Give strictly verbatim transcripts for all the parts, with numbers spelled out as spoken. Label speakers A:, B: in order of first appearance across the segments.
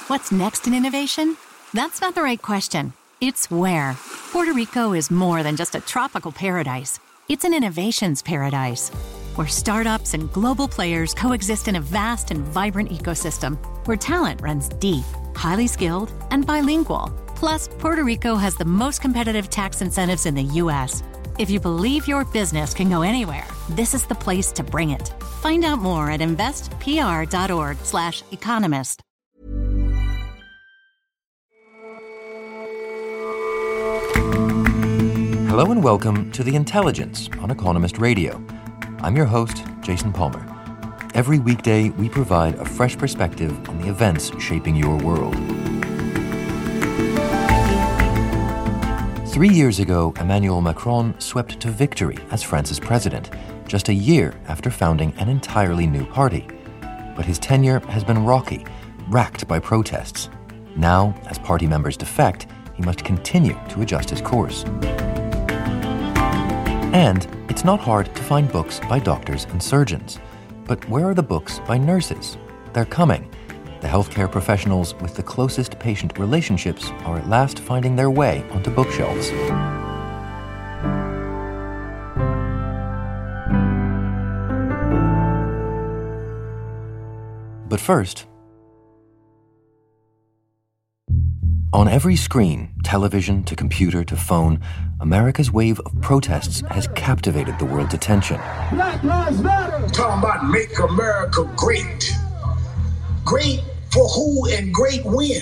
A: What's next in innovation? That's not the right question. It's where. Puerto Rico is more than just a tropical paradise. It's an innovations paradise, where startups and global players coexist in a vast and vibrant ecosystem, where talent runs deep, highly skilled, and bilingual. Plus, Puerto Rico has the most competitive tax incentives in the U S. If you believe your business can go anywhere, this is the place to bring it. Find out more at investpr.org slash economist.
B: Hello and welcome to The Intelligence on Economist Radio. I'm your host, Jason Palmer. Every weekday, we provide a fresh perspective on the events shaping your world. Three years ago, Emmanuel Macron swept to victory as France's president, just a year after founding an entirely new party. But his tenure has been rocky, racked by protests. Now, as party members defect, he must continue to adjust his course. And it's not hard to find books by doctors and surgeons. But where are the books by nurses? They're coming. The healthcare professionals with the closest patient relationships are at last finding their way onto bookshelves. But first, on every screen, television to computer to phone, America's wave of protests has captivated the world's attention.
C: Black Lives Matter!
D: Talking about make America great. Great for who and great when?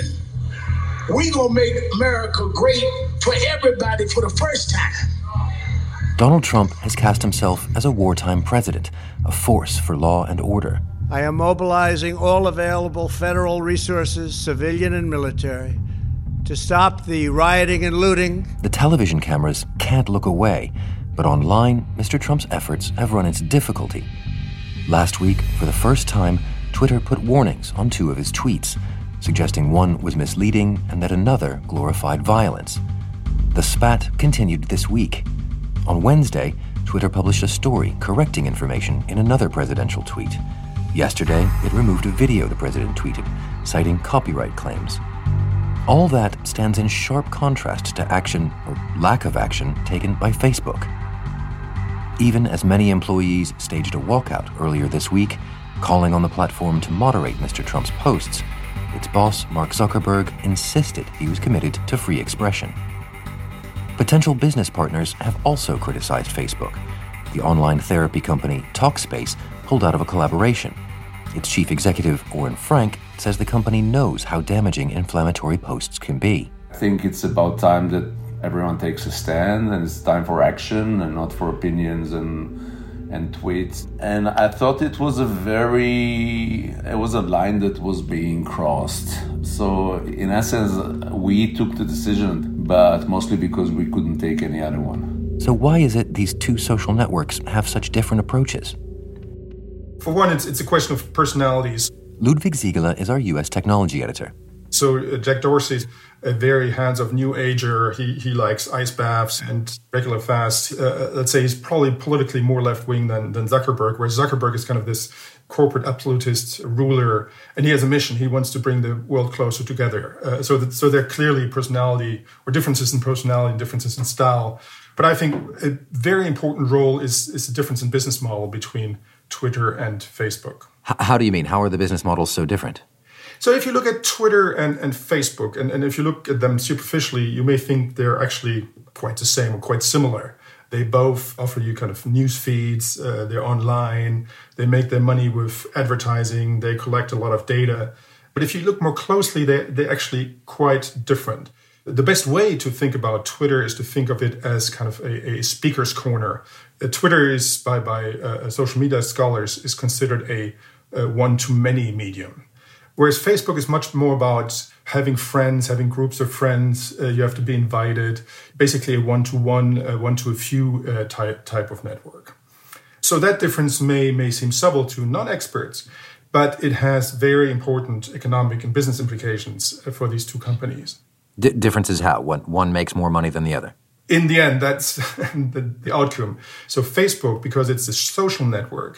D: We gonna make America great for everybody for the first time.
B: Donald Trump has cast himself as a wartime president, a force for law and order.
E: I am mobilizing all available federal resources, civilian and military, to stop the rioting and looting.
B: The television cameras can't look away, but online, Mister Trump's efforts have run into difficulty. Last week, for the first time, Twitter put warnings on two of his tweets, suggesting one was misleading and that another glorified violence. The spat continued this week. On Wednesday, Twitter published a story correcting information in another presidential tweet. Yesterday, it removed a video the president tweeted, citing copyright claims. All that stands in sharp contrast to action, or lack of action, taken by Facebook. Even as many employees staged a walkout earlier this week, calling on the platform to moderate Mister Trump's posts, its boss, Mark Zuckerberg, insisted he was committed to free expression. Potential business partners have also criticized Facebook. The online therapy company Talkspace pulled out of a collaboration. Its chief executive, Oren Frank, says the company knows how damaging inflammatory posts can be.
F: I think it's about time that everyone takes a stand, and it's time for action and not for opinions and and tweets. And I thought it was a very, it was a line that was being crossed. So in essence, we took the decision, but mostly because we couldn't take any other one.
B: So why is it these two social networks have such different approaches?
G: For one, it's, it's a question of personalities.
B: Ludwig Siegele is our U S technology editor.
G: So uh, Jack Dorsey's a very hands-off new ager. He he likes ice baths and regular fasts. Uh, let's say he's probably politically more left-wing than, than Zuckerberg, whereas Zuckerberg is kind of this corporate absolutist ruler, and he has a mission. He wants to bring the world closer together. Uh, so that, so there are clearly personality or differences in personality and differences in style. But I think a very important role is, is the difference in business model between Twitter and Facebook.
B: H- how do you mean? How are the business models so different?
G: So if you look at Twitter and, and Facebook, and, and if you look at them superficially, you may think they're actually quite the same or quite similar. They both offer you kind of news feeds, uh, they're online, they make their money with advertising, they collect a lot of data. But if you look more closely, they, they're actually quite different. The best way to think about Twitter is to think of it as kind of a, a speaker's corner. Uh, Twitter is, by, by uh, social media scholars, is considered a, a one-to-many medium. Whereas Facebook is much more about having friends, having groups of friends. Uh, you have to be invited. Basically a one-to-one, uh, one-to-a-few uh, type, type of network. So that difference may, may seem subtle to non-experts, but it has very important economic and business implications for these two companies.
B: D- differences how? One, one makes more money than the other?
G: In the end, that's the, the outcome. So Facebook, because it's a social network,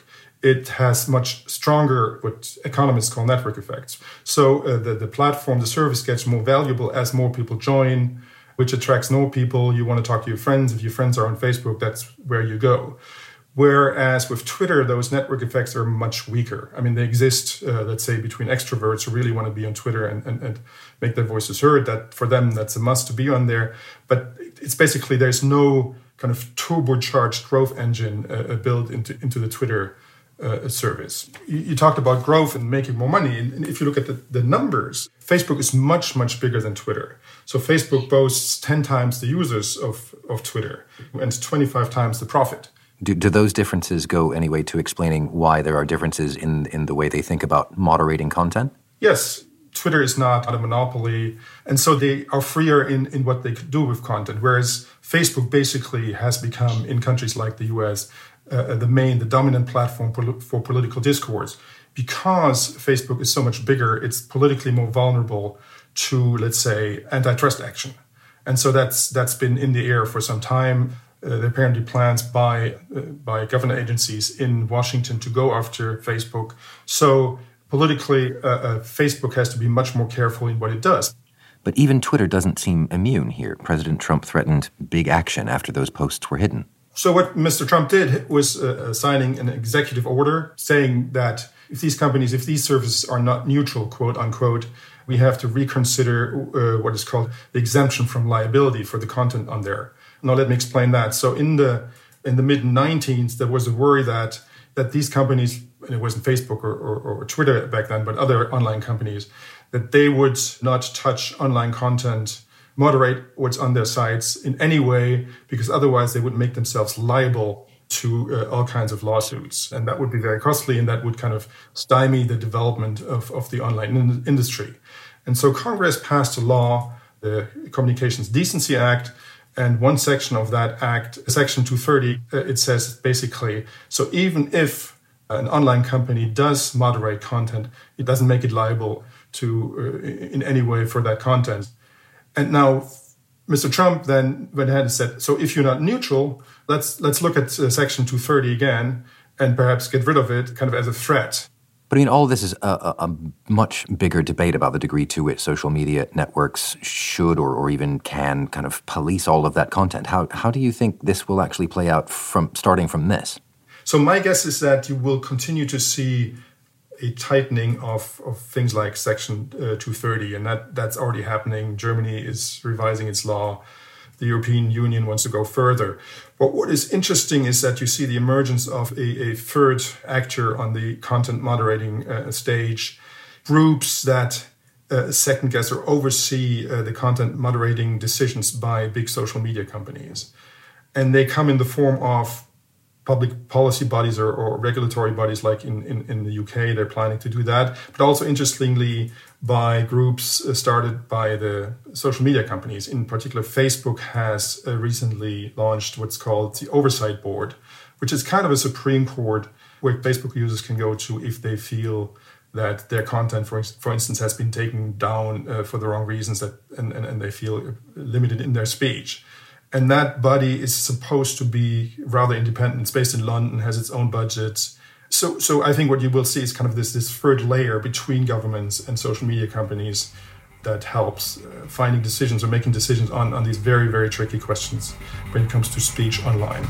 G: it has much stronger, what economists call network effects. So uh, the, the platform, the service gets more valuable as more people join, which attracts more people. You want to talk to your friends. If your friends are on Facebook, that's where you go. Whereas with Twitter, those network effects are much weaker. I mean, they exist, uh, let's say, between extroverts who really want to be on Twitter and, and, and make their voices heard. That for them, that's a must to be on there. But it's basically, there's no kind of turbocharged growth engine uh, built into, into the Twitter uh, service. You, you talked about growth and making more money. And if you look at the, the numbers, Facebook is much, much bigger than Twitter. So Facebook boasts ten times the users of, of Twitter and twenty-five times the profit.
B: Do, do those differences go anyway to explaining why there are differences in, in the way they think about moderating content?
G: Yes. Twitter is not a monopoly. And so they are freer in, in what they could do with content. Whereas Facebook basically has become, in countries like the U S, uh, the main, the dominant platform for, for political discourse. Because Facebook is so much bigger, it's politically more vulnerable to, let's say, antitrust action. And so that's that's been in the air for some time. Uh, there are apparently plans by uh, by government agencies in Washington to go after Facebook. So politically, uh, uh, Facebook has to be much more careful in what it does.
B: But even Twitter doesn't seem immune here. President Trump threatened big action after those posts were hidden.
G: So what Mister Trump did was uh, signing an executive order saying that if these companies, if these services are not neutral, quote unquote, we have to reconsider uh, what is called the exemption from liability for the content on there. Now, let me explain that. So in the in the mid nineties, there was a worry that that these companies, and it wasn't Facebook or, or, or Twitter back then, but other online companies, that they would not touch online content, moderate what's on their sites in any way, because otherwise they would make themselves liable to uh, all kinds of lawsuits. And that would be very costly, and that would kind of stymie the development of, of the online in- industry. And so Congress passed a law, the Communications Decency Act, and one section of that act, Section two thirty, uh, it says basically, so even if an online company does moderate content, it doesn't make it liable to uh, in any way for that content. And now Mister Trump then went ahead and said, so if you're not neutral, let's let's look at uh, Section two thirty again and perhaps get rid of it kind of as a threat.
B: But I mean, all of this is a, a, a much bigger debate about the degree to which social media networks should or, or even can kind of police all of that content. How how do you think this will actually play out from starting from this?
G: So my guess is that you will continue to see a tightening of, of things like Section uh, two thirty, and that, that's already happening. Germany is revising its law. The European Union wants to go further. But what is interesting is that you see the emergence of a, a third actor on the content moderating uh, stage, groups that uh, second guess or oversee uh, the content moderating decisions by big social media companies. And they come in the form of public policy bodies or, or regulatory bodies like in, in, in the U K, they're planning to do that. But also, interestingly, by groups started by the social media companies. In particular, Facebook has uh, recently launched what's called the Oversight Board, which is kind of a Supreme Court where Facebook users can go to if they feel that their content, for, for instance, has been taken down uh, for the wrong reasons that, and, and, and they feel limited in their speech. And that body is supposed to be rather independent. It's based in London, has its own budget. So so I think what you will see is kind of this, this third layer between governments and social media companies that helps uh, finding decisions or making decisions on, on these very, very tricky questions when it comes to speech online.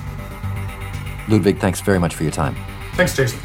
B: Ludwig, thanks very much for your time.
G: Thanks, Jason.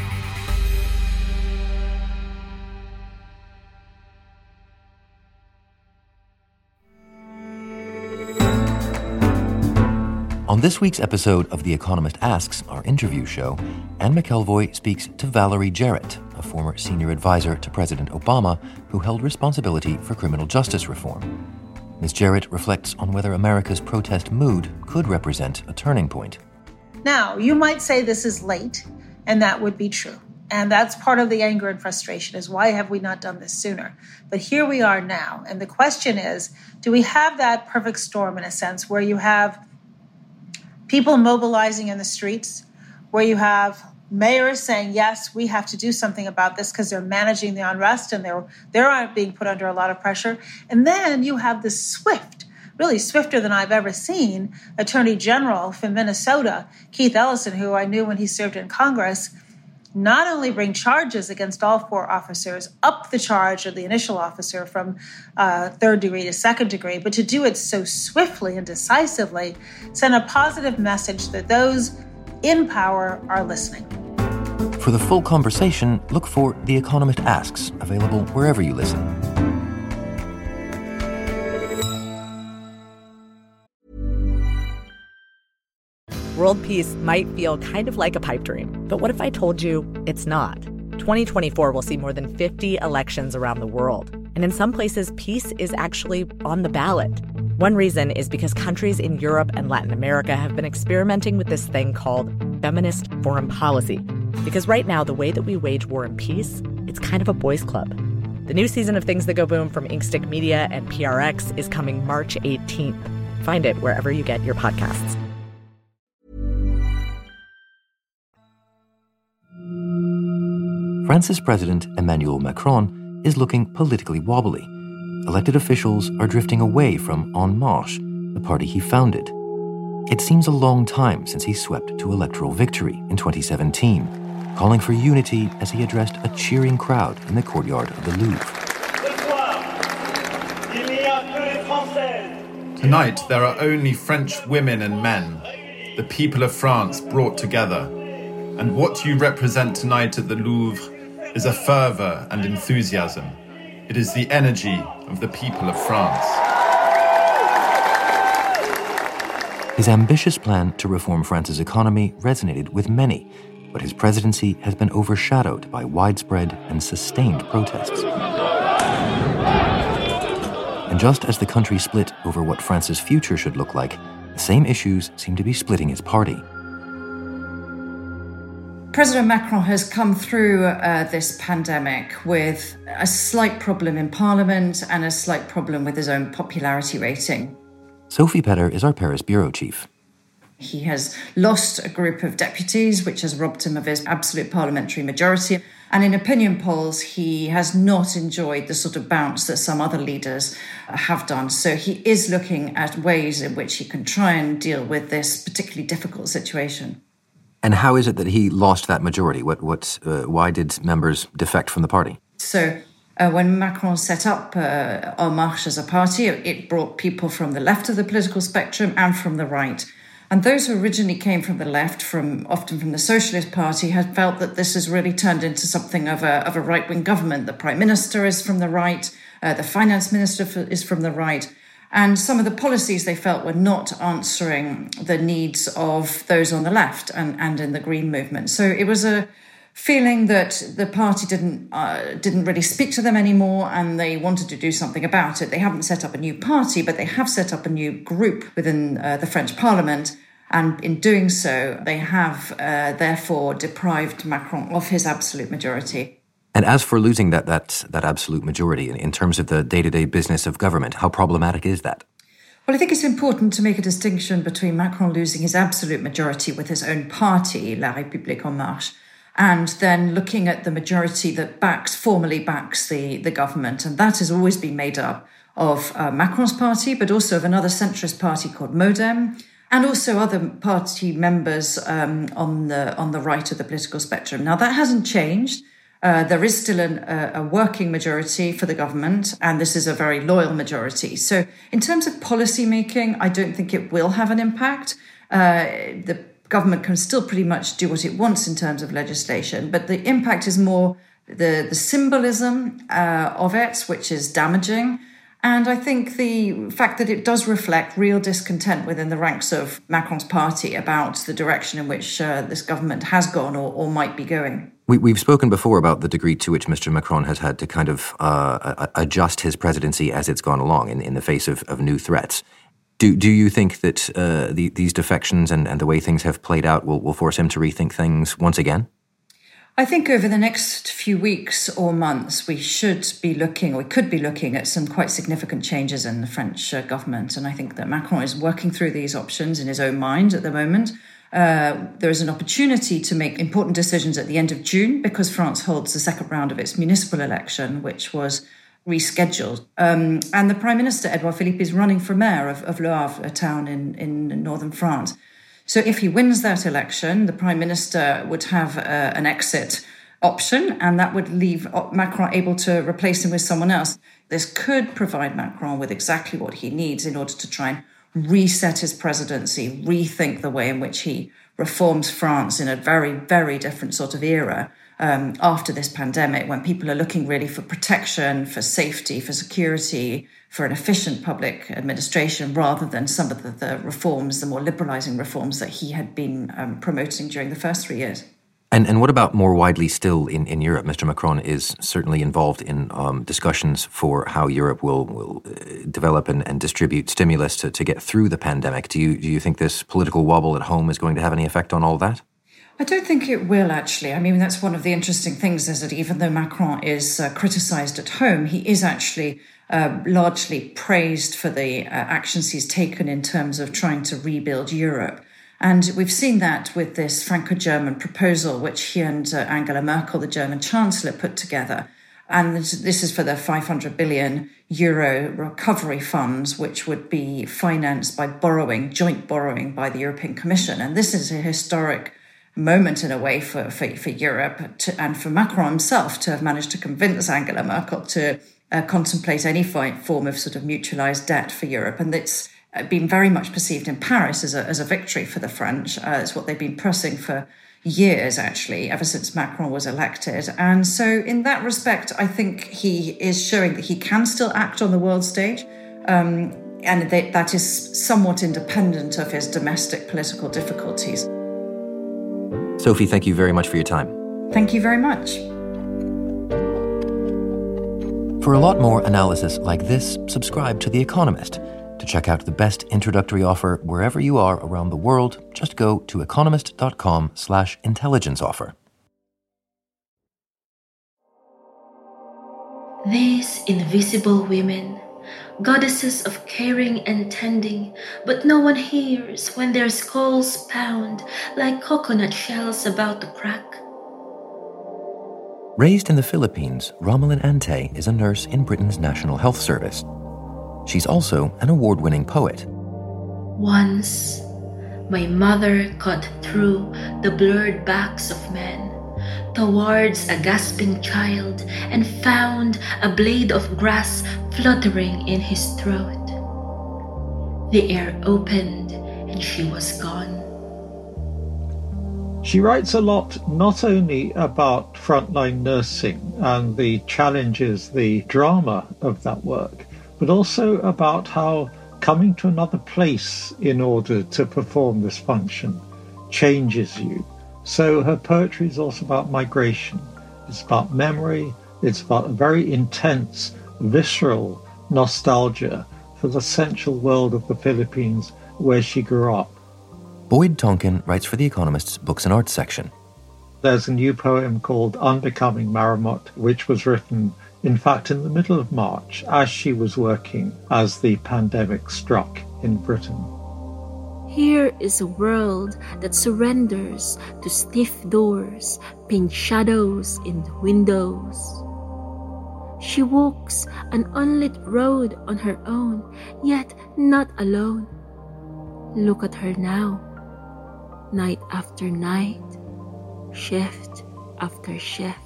B: On this week's episode of The Economist Asks, our interview show, Anne McElvoy speaks to Valerie Jarrett, a former senior advisor to President Obama who held responsibility for criminal justice reform. Miz Jarrett reflects on whether America's protest mood could represent a turning point.
H: Now, you might say this is late, and that would be true. And that's part of the anger and frustration is why have we not done this sooner? But here we are now. And the question is, do we have that perfect storm in a sense where you have people mobilizing in the streets, where you have mayors saying, yes, we have to do something about this because they're managing the unrest and they're, they're being put under a lot of pressure. And then you have this swift, really swifter than I've ever seen, Attorney General from Minnesota, Keith Ellison, who I knew when he served in Congress, not only bring charges against all four officers, up the charge of the initial officer from uh, third degree to second degree, but to do it so swiftly and decisively, send a positive message that those in power are listening.
B: For the full conversation, look for The Economist Asks, available wherever you listen.
I: World peace might feel kind of like a pipe dream, but what if I told you it's not? twenty twenty-four will see more than fifty elections around the world, and in some places, peace is actually on the ballot. One reason is because countries in Europe and Latin America have been experimenting with this thing called feminist foreign policy. Because right now, the way that we wage war and peace, it's kind of a boys' club. The new season of Things That Go Boom from Inkstick Media and P R X is coming March eighteenth. Find it wherever you get your podcasts.
B: France's President Emmanuel Macron is looking politically wobbly. Elected officials are drifting away from En Marche, the party he founded. It seems a long time since he swept to electoral victory in twenty seventeen, calling for unity as he addressed a cheering crowd in the courtyard of the Louvre.
J: Tonight, there are only French women and men, the people of France brought together. And what you represent tonight at the Louvre is a fervour and enthusiasm. It is the energy of the people of France.
B: His ambitious plan to reform France's economy resonated with many, but his presidency has been overshadowed by widespread and sustained protests. And just as the country split over what France's future should look like, the same issues seem to be splitting his party.
K: President Macron has come through uh, this pandemic with a slight problem in Parliament and a slight problem with his own popularity rating.
B: Sophie Petter is our Paris bureau chief.
K: He has lost a group of deputies, which has robbed him of his absolute parliamentary majority. And in opinion polls, he has not enjoyed the sort of bounce that some other leaders have done. So he is looking at ways in which he can try and deal with this particularly difficult situation.
B: And how is it that he lost that majority? What, what, uh, why did members defect from the party?
K: So uh, when Macron set up uh, En Marche as a party, it brought people from the left of the political spectrum and from the right. And those who originally came from the left, from often from the Socialist Party, had felt that this has really turned into something of a, of a right-wing government. The Prime Minister is from the right, uh, the Finance Minister is from the right. And some of the policies they felt were not answering the needs of those on the left and, and in the Green movement. So it was a feeling that the party didn't uh, didn't really speak to them anymore, and they wanted to do something about it. They haven't set up a new party, but they have set up a new group within uh, the French Parliament. And in doing so, they have uh, therefore deprived Macron of his absolute majority.
B: And as for losing that that that absolute majority in, in terms of the day-to-day business of government, how problematic is that?
K: Well, I think it's important to make a distinction between Macron losing his absolute majority with his own party, La République En Marche, and then looking at the majority that backs, formally backs the, the government. And that has always been made up of uh, Macron's party, but also of another centrist party called Modem, and also other party members um, on the on the right of the political spectrum. Now, that hasn't changed. Uh, there is still an, a, a working majority for the government, and this is a very loyal majority. So in terms of policy making, I don't think it will have an impact. Uh, the government can still pretty much do what it wants in terms of legislation, but the impact is more the, the symbolism uh, of it, which is damaging. And I think the fact that it does reflect real discontent within the ranks of Macron's party about the direction in which uh, this government has gone or, or might be going.
B: We, we've spoken before about the degree to which Mister Macron has had to kind of uh, adjust his presidency as it's gone along in, in the face of, of new threats. Do do you think that uh, the, these defections and, and the way things have played out will, will force him to rethink things once again?
K: I think over the next few weeks or months, we should be looking, or we could be looking at some quite significant changes in the French uh, government. And I think that Macron is working through these options in his own mind at the moment. Uh, there is an opportunity to make important decisions at the end of June because France holds the second round of its municipal election, which was rescheduled. Um, and the Prime Minister, Edouard Philippe, is running for mayor of, of Le Havre, a town in, in northern France. So if he wins that election, the Prime Minister would have uh, an exit option, and that would leave Macron able to replace him with someone else. This could provide Macron with exactly what he needs in order to try and reset his presidency, rethink the way in which he reforms France in a very, very different sort of era um, after this pandemic, when people are looking really for protection, for safety, for security, for an efficient public administration, rather than some of the, the reforms, the more liberalising reforms that he had been um, promoting during the first three years.
B: And and what about more widely still in, in Europe? Mister Macron is certainly involved in um, discussions for how Europe will will develop and, and distribute stimulus to, to get through the pandemic. Do you do you think this political wobble at home is going to have any effect on all that?
K: I don't think it will, actually. I mean, that's one of the interesting things, is that even though Macron is uh, criticised at home, he is actually uh, largely praised for the uh, actions he's taken in terms of trying to rebuild Europe. And we've seen that with this Franco-German proposal, which he and uh, Angela Merkel, the German Chancellor, put together. And this, this is for the five hundred billion euro recovery funds, which would be financed by borrowing, joint borrowing by the European Commission. And this is a historic moment in a way for, for, for Europe to, and for Macron himself to have managed to convince Angela Merkel to uh, contemplate any form of sort of mutualised debt for Europe. And it's been very much perceived in Paris as a, as a victory for the French. Uh, it's what they've been pressing for years, actually, ever since Macron was elected. And so in that respect, I think he is showing that he can still act on the world stage. Um, and that, that is somewhat independent of his domestic political difficulties.
B: Sophie, thank you very much for your time.
K: Thank you very much.
B: For a lot more analysis like this, subscribe to The Economist. To check out the best introductory offer wherever you are around the world, just go to economist.com slash intelligence offer.
L: These invisible women, goddesses of caring and tending, but no one hears when their skulls pound like coconut shells about to crack.
B: Raised in the Philippines, Romelyn Ante is a nurse in Britain's National Health Service. She's also an award-winning poet.
L: Once, my mother cut through the blurred backs of men towards a gasping child and found a blade of grass fluttering in his throat. The air opened and she was gone.
M: She writes a lot not only about frontline nursing and the challenges, the drama of that work, but also about how coming to another place in order to perform this function changes you. So her poetry is also about migration. It's about memory. It's about a very intense, visceral nostalgia for the central world of the Philippines where she grew up.
B: Boyd Tonkin writes for The Economist's Books and Arts section.
M: There's a new poem called Unbecoming Marmot, which was written in fact, in the middle of March, as she was working as the pandemic struck in Britain.
L: Here is a world that surrenders to stiff doors, pink shadows in the windows. She walks an unlit road on her own, yet not alone. Look at her now, night after night, shift after shift.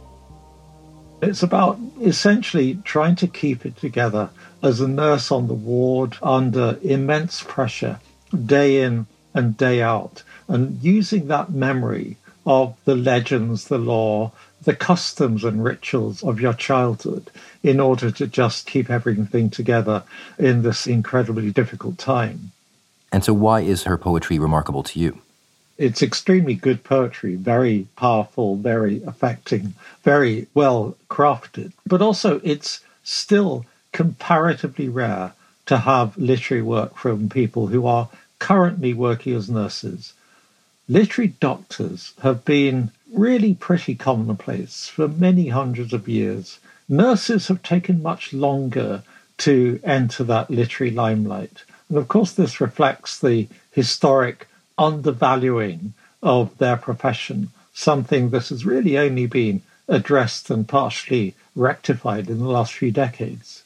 M: It's about essentially trying to keep it together as a nurse on the ward under immense pressure, day in and day out, and using that memory of the legends, the law, the customs and rituals of your childhood in order to just keep everything together in this incredibly difficult time.
B: And so why is her poetry remarkable to you?
M: It's extremely good poetry, very powerful, very affecting, very well crafted. But also it's still comparatively rare to have literary work from people who are currently working as nurses. Literary doctors have been really pretty commonplace for many hundreds of years. Nurses have taken much longer to enter that literary limelight. And of course, this reflects the historic undervaluing of their profession, something that has really only been addressed and partially rectified in the last few decades.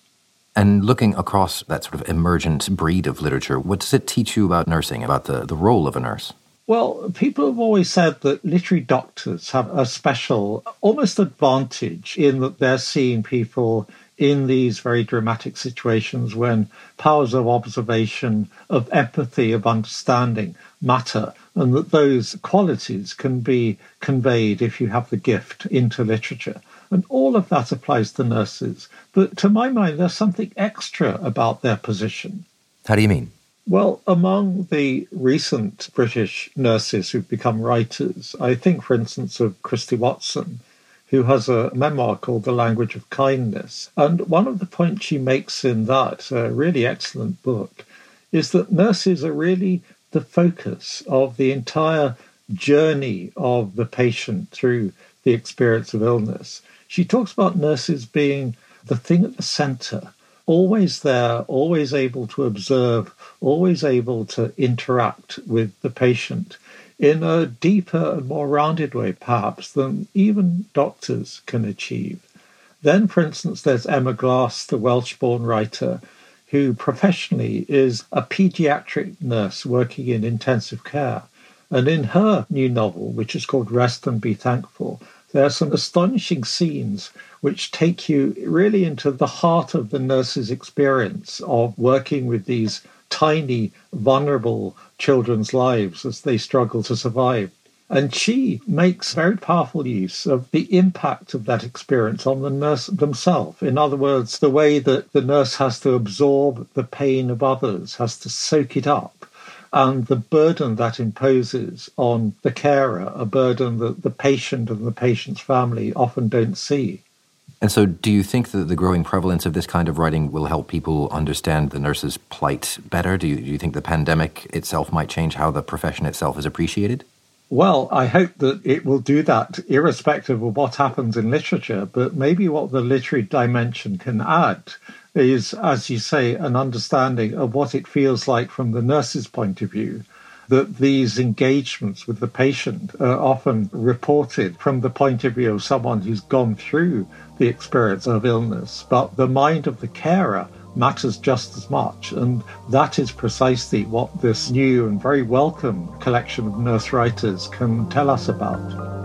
B: And looking across that sort of emergent breed of literature, what does it teach you about nursing, about the, the role of a nurse?
M: Well, people have always said that literary doctors have a special, almost advantage in that they're seeing people in these very dramatic situations when powers of observation, of empathy, of understanding matter, and that those qualities can be conveyed if you have the gift into literature. And all of that applies to nurses. But to my mind, there's something extra about their position.
B: How do you mean?
M: Well, among the recent British nurses who've become writers, I think, for instance, of Christy Watson, who has a memoir called The Language of Kindness. And one of the points she makes in that uh, really excellent book is that nurses are really the focus of the entire journey of the patient through the experience of illness. She talks about nurses being the thing at the centre, always there, always able to observe, always able to interact with the patient in a deeper and more rounded way, perhaps, than even doctors can achieve. Then, for instance, there's Emma Glass, the Welsh-born writer, who professionally is a paediatric nurse working in intensive care. And in her new novel, which is called Rest and Be Thankful, there are some astonishing scenes which take you really into the heart of the nurse's experience of working with these tiny, vulnerable children's lives as they struggle to survive. And she makes very powerful use of the impact of that experience on the nurse themselves. In other words, the way that the nurse has to absorb the pain of others, has to soak it up, and the burden that imposes on the carer, a burden that the patient and the patient's family often don't see.
B: And so do you think that the growing prevalence of this kind of writing will help people understand the nurse's plight better? Do you, do you think the pandemic itself might change how the profession itself is appreciated?
M: Well, I hope that it will do that irrespective of what happens in literature, but maybe what the literary dimension can add is, as you say, an understanding of what it feels like from the nurse's point of view, that these engagements with the patient are often reported from the point of view of someone who's gone through the experience of illness, but the mind of the carer matters just as much. And that is precisely what this new and very welcome collection of nurse writers can tell us about.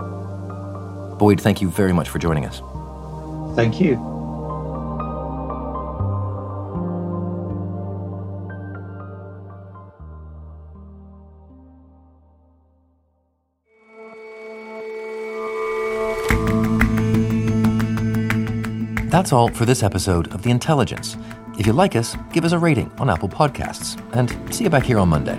B: Boyd, thank you very much for joining us.
M: Thank you.
B: That's all for this episode of The Intelligence. If you like us, give us a rating on Apple Podcasts, and see you back here on Monday.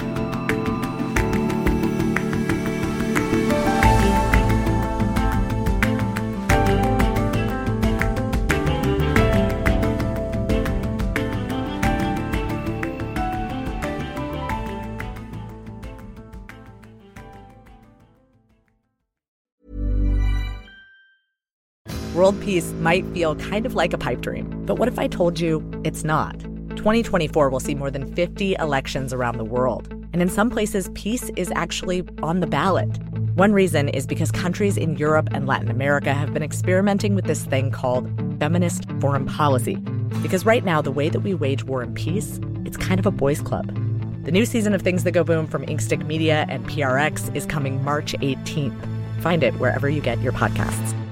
I: World peace might feel kind of like a pipe dream, but what if I told you it's not? twenty twenty-four will see more than fifty elections around the world, and in some places, peace is actually on the ballot. One reason is because countries in Europe and Latin America have been experimenting with this thing called feminist foreign policy. Because right now, the way that we wage war and peace, it's kind of a boys' club. The new season of Things That Go Boom from Inkstick Media and P R X is coming March eighteenth. Find it wherever you get your podcasts.